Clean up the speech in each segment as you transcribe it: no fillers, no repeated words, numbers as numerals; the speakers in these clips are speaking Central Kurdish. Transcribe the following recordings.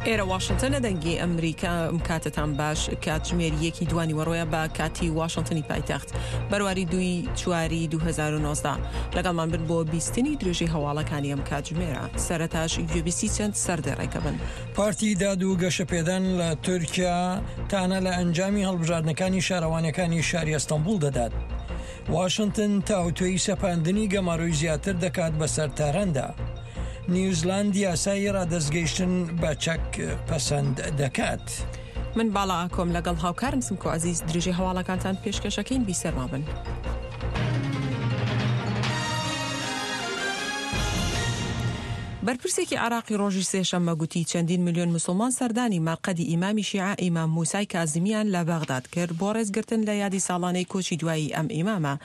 ئێرە واشنگتن لە دەنگی ئەمریکا کاتتان باش کاتژمێریەکی دوانی وەڕۆیە بە کاتی واشنگتنی پایتەخت بەرواری 2 چواری 2019 لەگەڵمان بن بۆ بیستنی درێژەی هەواڵەکانی ئەم کاتژمێرە. سەرەتاش گوێبیستی چەند سەردێڕێکە بن. پارتی داد و گەشەپێدان لە تورکیا تانە لە ئەنجامی هەڵبژاردنەکانی شارەوانەکانی شاری ئەستەمبول دەدات. واشنگتن تاوتوێی سەپاندنی گەماڕۆی زیاتر دەکات بەسەر تاراندا. نیوزیلاند یاسای ڕادەستگەیشتن بە چەک پەسەند دەکات. من باڵا ئاکۆم لەگەڵ هاوکارم سمکۆ عەزیز درێژەی هەواڵەکانتان پێشکەشەکەین بیسەرما بن. بەرپرسێکی عراقی ڕۆژی سێشەممە گوتی چەندین ملیۆن مسلمان سەردانی مەقەدی ئیمامی شیعە ئیمام موسای کازمیان لە بەغداد کرد بۆ ڕێزگرتن لە یادی ساڵانەی کۆچی دوایی ئەم ئیمامە.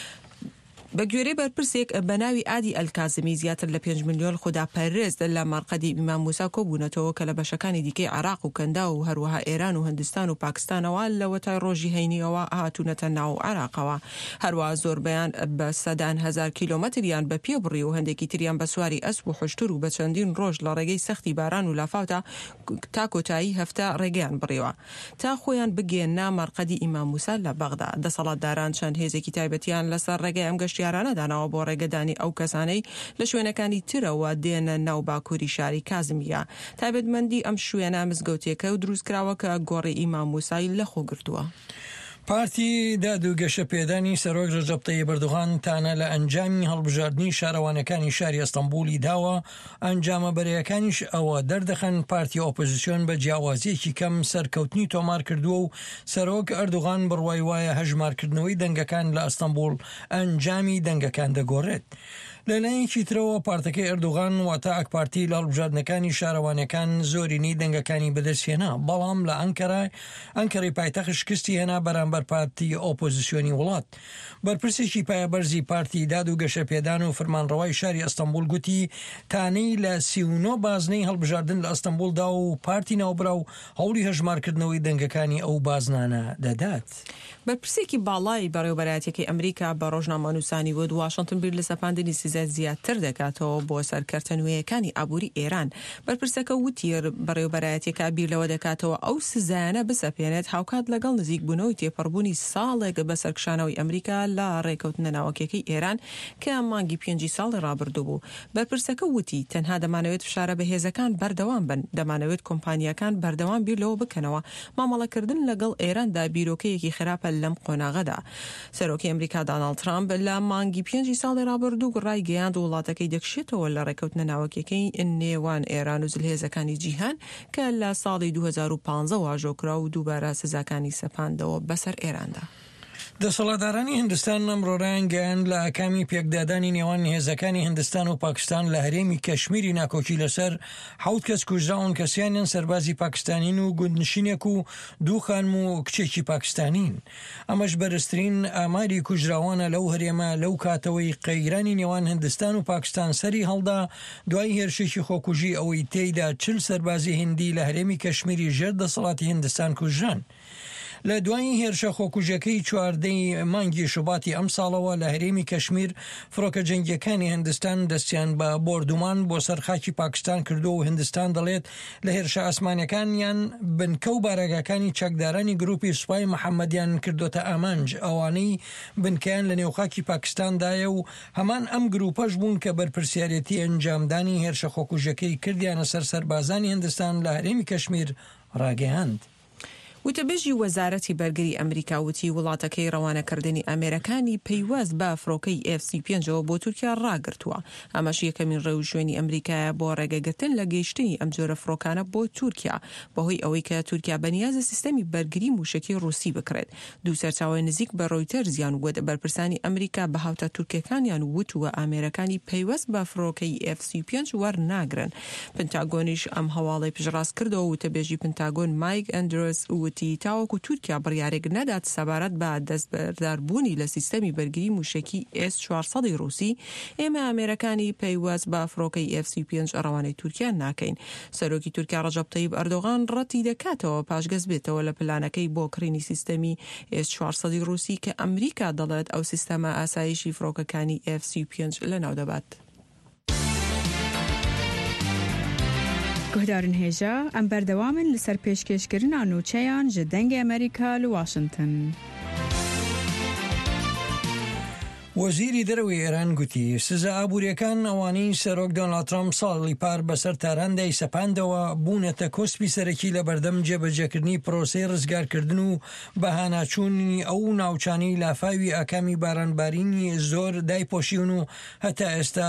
بە گوێرەی بەرپرسێک بە ناوی ئادی ئەلکازمی زیاتر لە 5 ملیۆن خوداپەرست لە مەرقەدی ئیمام موسا کۆبوونەتەوە کە لە بەشەکانی دیکەی عراق و کەندا و هەروەها ئێران و هەندستان و پاکستانەوە لە وەتای ڕۆژی هەینیەوە هاتوونەتە ناو عراقەوە. هەروەها زۆربەیان بە سەدان هەزار کیلۆمەتریان بە پێ بڕی و هەندێکی تریان بە سواری ئەسپ و حشتر و بە چەندین ڕۆژ لە ڕێگەی سەختی باران و لافاوتە تا کۆتایی هەفتە ڕێگەیان بڕیوە تا خۆیان بگێننا مەرقەدی ئیمام موسا لە بەغدا. دەسەڵاتداران چەند هێزێکی تایبەتیان لەسەر ڕێگەی ئەم گەشتیارانە داناوە بۆ ڕێگەدانی ئەو کەسانەی لە شوێنەکانی ترەوە دێنە ناو باکووری شاری کازمیە. تایبەتمەندی ئەم شوێنە مزگەوتێکە و دروستکراوە کە گۆڕی ئیمام موسای لەخۆ گرتووە. پارتی داد و گەشەپێدانی سەرۆک ڕەجەب تەیب ئەردوغان تانە لە ئەنجامی هەڵبژاردننی شارەوانەکانی شاری ئەستەمبولی داوە. ئەنجامە بەرەیەکانیش ئەوە دەردەخەن پارتی ئۆپۆزیسیۆن بە جیاوازیەکی کەم سەرکەوتنی تۆمار کردووە و سەرۆک ئەردوغان بڕوای وایە هەژمارکردنەوەی دەنگەکان لە ئەستەمبول ئەنجامی دەنگەکان دەگۆڕێت. لەلایەکی ترەوە پارتەکەی ئەردوغان واتە ئەکپارتی لە هەڵبژاردنەکانی شارەوانەکان زۆرینی دەنگەکانی بەدەستهێنا، بەڵام لە ئەنکەرەی پایتەخت شکستی هێنا بەرامبەر پارتی ئۆپۆزیسیۆنی وڵات. بەرپرسێکی پایەبەرزی پارتی داد و گەشەپێدان و فرمانڕەوای شاری ئەستەمبول گوتی تانەی لە 39 بازنەی هەڵبژاردن لە ئەستەمبولدا و پارتی ناوبرا و هەوڵی هەژمارکردنەوەی دەنگەکانی ئەو بازنانە دەدات. بەرپرسێکی باڵای بەڕێوەبەرایەتیەکەی ئەمریکا بە ڕۆژنامە نووسانی وت واشنگتن بیر لە سەپاندنی سزای زیاتر دەکاتەوە بۆ سەرکەرتە نوێیەکانی ئابووری ئێران. بەرپرسەکە وتی بەڕێوەبەرایەتیەکە بیر لەوە دەکاتەوە ئەو سزایانە بسەپێنێت هاوکات لەگەڵ نزیک بوونەوەی تێپەڕبوونی ساڵێک بە سەرکشانەوەی ئەمریکا لە ڕێکەوتنە ناوەکیەکەی ئێران کە مانگی 5 ساڵی ڕابردوو بوو. بەرپرسەکە وتی تەنها دەمانەوێت فشارە بە هێزەکان بەردەوام بن، دەمانەوێت کۆمپانیەکان بەردەوام بیر لەوە بکەنەوە مامەڵەکردن لەگەڵ ئێراندا بیرۆکەیەکی خراپە لەم قۆناغەدا. سەرۆکی ئەمریکا دۆناڵد ترامپ لە مانگی 5 ساڵی ڕابردوو ڕایگەیاند وڵاتەکەی دەکشێتەوە لە ڕێکەوتنە ناوەکیەکەی نێوان ئێران و جلهێزەکانی جیهان کە لە ساڵی 2015 واژۆکرا و دووبارە سزاکانی سەپاندەوە بەسەر ئێراندا. دەسەڵاتدارانی هندستان ئەمڕۆ گەیاند لە ئەکامی پێکدادانی نێوان هێزەکانی هندستان و پاکستان لە هەرێمی کەشمیری ناکۆکی لەسەر 7 کەس کوژراون کەسیانیان سەربازی پاکستانین و گوندنشینێک و 2 خانم و کچێکی پاکستانین. ئەمەش بەرزترین ئاماری کوژراوانە لەو هەرێمە لەو کاتەوەی قەیرانی نێوان هندستان و پاکستان سەری هەڵدا دوای هێرشێکی خۆکوژی ئەوەی تێیدا 40 سەربازی هندی لە هەرێمی کەشمیری ژێر دەسەڵاتی هندستان کوژران. لە دوای هێرشە خۆکوژەکەی 14 مانگی شوباتی ئەم ساڵەوە لە هەرێمی کەشمیر فڕۆکە جەنگیەکانی هندستان دەستیان بە بۆردومان بۆ سەرخاکی پاکستان کردو و هندستان دەڵێت لە هێرشە ئاسمانەکانیان بنکە و بارەگاکانی چەکدارانی گروپی سوپای محەممەدیان کردوتە ئامانج ئەوانەی بنکەیان لە نێوخاکی پاکستاندایە و هەمان ئەم گروپەش بوون کە بەرپرسیارەتی ئەنجامدانی هێرشە خۆکوژەکەی کردیانە سەر سەربازانی هندستان لە هەرێمی کەشمیر ڕاگەیاند. وتەبێژی وەزارەتی بەرگری ئەمریکا وتی وڵاتەکەی ڕەوانەکردنی ئەمریکانی پەیوەست بە فڕۆکەی F-35 بۆ تورکیا ڕاگرتووە. ئەمەش یەکەمین ڕێوژوێنی ئەمریکایە بۆ ڕێگەگرتن لە گەیشتنی ئەم جۆرە فڕۆکانە بۆ تورکیا بەهۆی ئەوەی کە تورکیا بەنیازە سیستەمی بەرگری موشکی ڕووسی بکرێت. دوو سەرچاوی نزیک بە ڕۆیتەرزیان وت بەرپرسانی ئەمریکا بە هاوتە تورکیەکانیان وتووە ئەمریکانی پەیوەست بە فڕۆکەی F-35 وەرناگرن. پنتاگۆنیش ئەم هەواڵەی پشتڕاست کردەوە. وتەبێژی پنتاگۆن مایک ئەندرۆس تاوەکو تورکیا بڕیارێک نەدات سەبارەت بە دەستبەرداربوونی لە سیستەمی بەرگری موشکی S-400 رووسی ئێمە ئەمریکانی پەیوەست بە فڕۆکەی F-35 ڕەوانەی تورکیا ناکەین. سەرۆکی تورکیا ڕەجەب تەیب ئەردۆغان ڕەتی دەکاتەوە پاشگەز بێتەوە لە پلانەکەی بۆ کڕینی سیستەمی S-400 رووسی کە ئەمریکا دەڵێت ئەو سیستەمە ئاسایشی فڕۆکەکانی F-35 لەناو دەبات. گهدارن هێژا ئەم بەردەوامن لەسەر پێشکەشکردنا نوچەیان ji dengê ئەمریکا لە واشنگتن. وەزیری دەرەوەی ئێران گوتی سزا ئابوووریەکان ئەوانەی سەرۆک دۆناڵد ترامپ ساڵی پار بەسەر تاراندا سەپاندەوە بوونەتە کۆسپی سەرەکی لە بەردەم جێبەجێکردنی پرۆسەی ڕزگارکردن و بەهاناچوونی ئەو ناوچانەی لافاوی ئاکامی بارانبارینی زۆر دایپۆشیون و هەتا ئێستا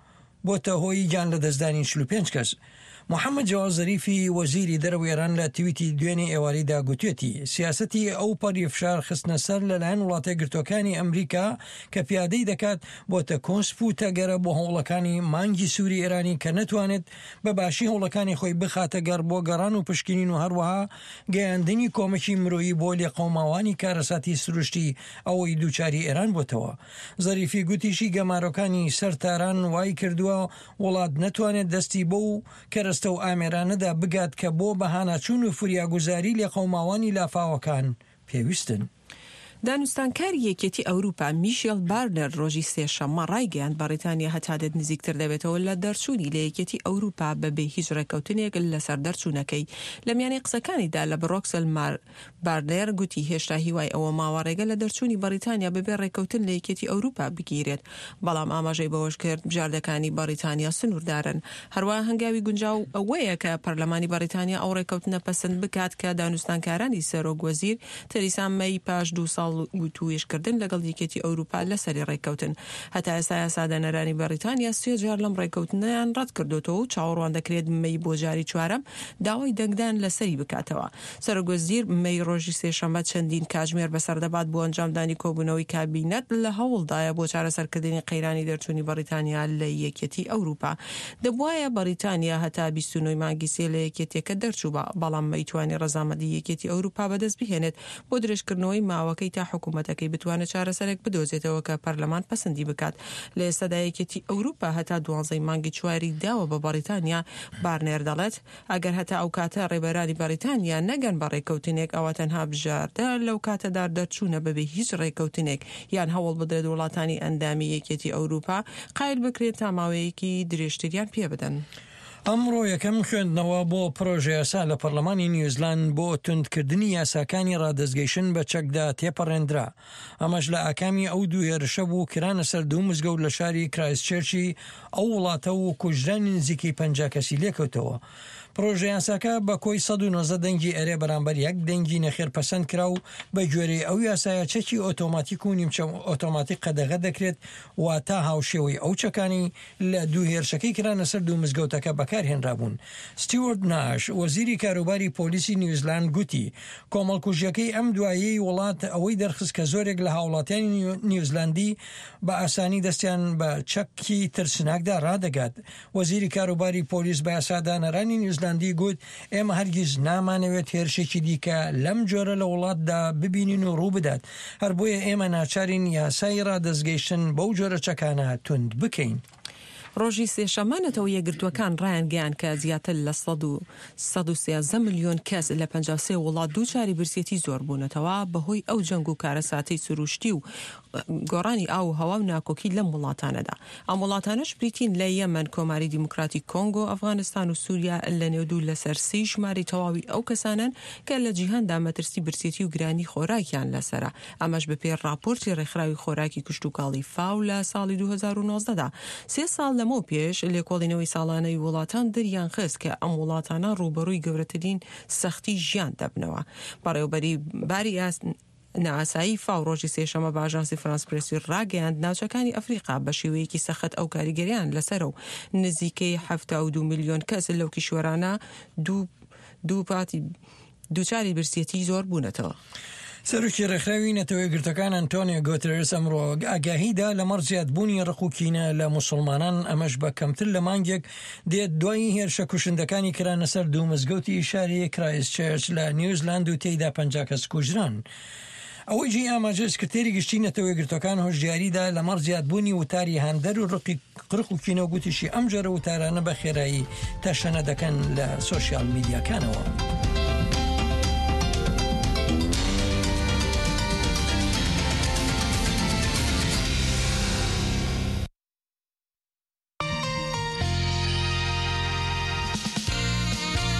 بۆتە هۆی گیان لە دەستدانی 45 کەس. محەممەد جاواز زەریفی وەزیری دەرەوەی ئێران لە تویتی دوێنێ ئێواریدا گوتوێتی سیاسەتی ئەو پەریفشار خستنە سەر لەلایەن وڵاتە گرتوەکانی ئەمریکا کە پیادەی دەکات بۆتە کۆسپ و تەگەرە بۆ هەوڵەکانی مانگی سووری ئێرانی کە نەتوانێت بە باشی هەوڵەکانی خۆی بخاتە گەڕ بۆ گەڕان و پشکنین و هەروەها گەیاندنی کۆمەکی مرۆیی بۆ لێ قەوماوانی کارەساتی سروشتی ئەوەی دووچاری ئێران بۆتەوە. زەریفی گوتیشی گەمارۆکانی سەرتاران وای کردووە وڵات نەتوانێت دەستی بۆ و کەرەستە و ئامێرانەدا بگات کە بۆ بەهاناچوون و فریاگوزاری لێ قەوماوانی لافاوەکان پێویستن. دانوستانکاری یەکێتی ئەوروپا میشێل بارنەر ڕۆژی سێشەممە ڕایگەیاند بەڕێتانیا هەتادێت نزیکتر دەبێتەوە لە دەرچوونی لە یەکێتی ئەوروپا بەبێ هیچ ڕێکەوتنێک لەسەر دەرچوونەکەی. لە میانەی قسەکانیدا لە بڕۆکسل بارنەر گوتی هێشتا هیوای ئەوە ماوە ڕێگە لە دەرچوونی بەڕێتانیا بەبێ ڕێکەوتن لە یەکێتی ئەوروپا بگیرێت، بەڵام ئاماژەی بەوەش کرد بژاردەکانی بەڕێتانیا سنووردارن. هەروەها هەنگاوی گونجاو ئەوەیە کە پەرلەمانی بەڕێتانیا ئەو ڕێکەوتنە پەسەند بکات کە دانوستانکارانی سەرۆک وەزیر تەریسا مەی پاش 2 ساڵ گوتوویشکردن لەگەڵ یەکێتی ئەوروپا لەسەری ڕێکەوتن. هەتا ئێستا یاسادانەرانی بەڕێتانیا 3 جار لەم ڕێکەوتنیان ڕەت کردوتەوە و چاوەڕوان دەکرێت مەی بۆ جاری چوارەم داوای دەنگدان لەسەری بکاتەوە. سەرۆک وەزیر مەی ڕۆژی سێشەممە چەندین کاتژمێر بەسەردەبات بۆ ئەنجامدانی کۆبوونەوەی کابینەت لە هەوڵدایە بۆ چارەسەرکردنی قەیرانی دەرچوونی بەڕێتانیا لە یەکێتی ئەوروپا. دەبوایە بەڕێتانیا هەتا 29 مانگی سێ لە یەکێتێکە دەرچوو، بەڵام مەیتوانی ڕەزامەندی یەکێتی ئەوروپا بەدەست بهێنێت بۆ درێژکردنەوەی ماوەکەی تا حکوومەتەکەی بتوانێت چارەسەرێک بدۆزێتەوە کە پەرلەمان پەسەندی بکات. لە ئێستادا یەکێتی ئەوروپا هەتا 12 مانگی چواری داوە بە بەڕێتانیا. بارنێر دەڵێت ئەگەر هەتا ئەو کاتە ڕێبەرانی بەڕێتانیا نەگەن بە ڕێکەوتنێک ئەوە تەنها بژاردە لەو کاتەدا دەرچوونە بەبێ هیچ ڕێکەوتنێک یان هەوڵ بدرێت وڵاتانی ئەندامی یەکێتی ئەوروپا قایل بکرێت تا ماوەیەکی درێژتریان پێ بدەن. ئەمڕۆ یەکەم خوێندنەوە بۆ پرۆژە یاسا لە پەرلەمانی نیوزیلاند بۆ توندکردنی یاساکانی ڕادەستگەیشتن بە چەکدا تێپەڕێنرا. ئەمەش لە ئاکامی ئەو دوو هێرشە بوو کرانە سەر 2 مزگەوت لە شاری کرایستچێرچی ئەو وڵاتە و کوژرانی نزیکەی 50 کەسی لێکەوتەوە. پرۆژە یاساکە بە کۆی 190 دەنگی ئەرێ بەرامبەر 1 دەنگی نەخێر پەسەند کرا و بە گوێرەی ئەو یاسایە چەکی ئۆتۆماتیک و نیمچە ئۆتۆماتیک قەدەغە دەکرێت واتە هاوشێوەی ئەو چەکانی لە دوو هێرشەکەی کرانە سەر 2 مزگەوتەکە بەکارهێنرابوون. ستیوارت ناش وەزیری کاروباری پۆلیسی نیوزیلاند گوتی کۆمەڵکوژیەکەی ئەم دوایەی وڵات ئەوەی دەرخست کە زۆرێک لە هاوڵاتیانی نیوزیلاندی بە ئاسانی دەستیان بە چەکی ترسناکدا ڕادەگات. وەزیری کاروباری پۆلیس بە یاسادانەرانی نیوزیلاندی گوت ئێمە هەرگیز نامانەوێت هێرشێکی دیکە لەم جۆرە لە وڵاتدا ببینین و ڕوو بدات، هەر بۆیە ئێمە ناچارین یاسای ڕادەستگەیشتن بەو جۆرە چەکانە تند بکەین. ڕۆژی سێشەمانەتەوە یەکگرتوەکان ڕایانگەیان کە زیاتر لە 113 ملیۆن کەس لە 53 وڵات دووچاری برسێتی زۆر بوونەتەوە بەهۆی ئەو جەنگ و کارەساتی سروشتی و گۆڕانی ئاو و هەوا و ناکۆکی لەم وڵاتانەدا. ئەم وڵاتانەش بریتین لە یەمەن، کۆماری دیموکراتی کۆنگۆ، ئەفغانستان و سووریا لە نێودوو لەسەر 3 ژماری تەواوی ئەو کەسانن کە لە جیهاندا مەترسی برسێتی و گرانی خۆراکیان لەسرە. ئەمەش بەپێی راپۆرتی ڕێکخراوی خۆراکی کشتوکاڵی فاو لە ساڵی 2019دا. 3 ساڵ لەمە پێش لێکۆڵینەوەی ساڵانەی وڵاتان دەریان خست کە ئەم وڵاتانە ڕوبەڕووی گەورەترین سەختی ژیان دەبنەوە. بەڕێوەبەری باری نائاسایی فاو ڕۆژی سێشەمە بە ئاژانسی فرانس پرێسی ڕاگەیاند ناوچەکانی ئەفریقا بە شێوەیەکی سەخت ئەو کاریگەریان لەسەر و نزیکەی 72 ملیۆن کەس لەو کیشوەرانە دووچاری برسێتی زۆر بوونەتەوە. سەرۆکی ڕێکخراوی نەتەوەی گرتەکان ئەنتۆنیۆ گوتێرس ئەمڕۆ ئاگاهیدا لەمەڕ زیادبوونی ڕقوکینە لە موسڵمانان، ئەمەش بە کەمتر لە مانگێک دێت دوای هێرشە کوشندەکانی کرانە سەر 2 مزگەوتی شاری کرایستچێرچ لە نیوزیلاند و تێیدا 50 کەس کوژران. ئەوەی جی ئاماژە سکرتێری گشتی نەتەوەی گرتەکان هۆشیاریدا لەمەڕ زیادبوونی وتاری هەندەر و ڕقوکینە و گوتیشی ئەم جۆرە وتارانە بە خێرایی تەشەنە دەکەن لە سۆشیال میدیاکانەوە.